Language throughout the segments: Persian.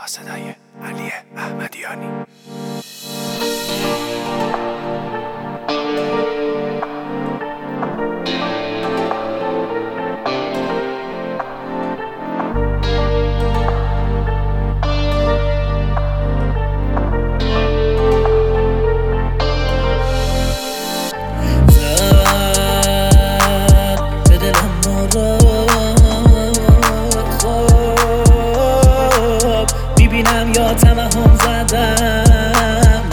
با صدای علی احمدیانی. یا توهم زدم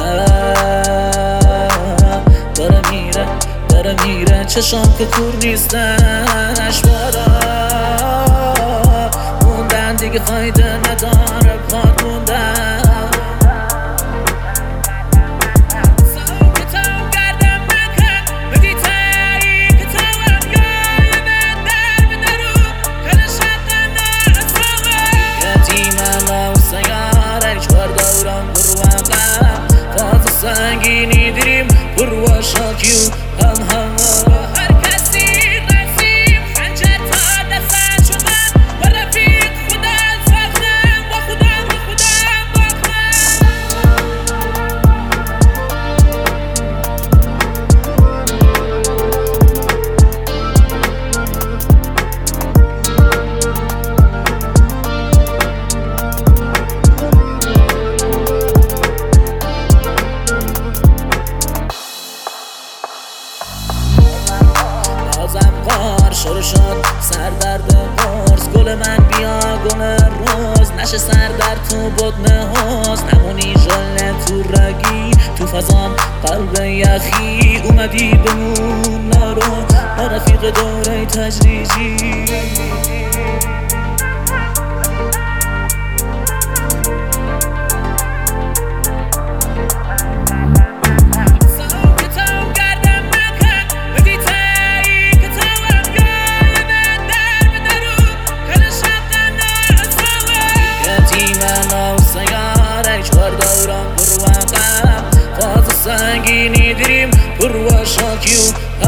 داره میره چشام که کور نیستن اشوارا موندن دیگه فایده نداره پاد موندن سنگینی دیریم برو شاکیو هم هر کسی رسیم خنجر تا دستن شدن و رفیق خودم ساختم با خودم قار شروع شد سردرد قرص گل من بیا گل روز نشه سردرد تو بدن حوز نمونی ژله تو رگی تو فضام قلب یخی اومدی بمون نرو با رفیق دوره تجریجی سنگینی دیریم برو شاکیو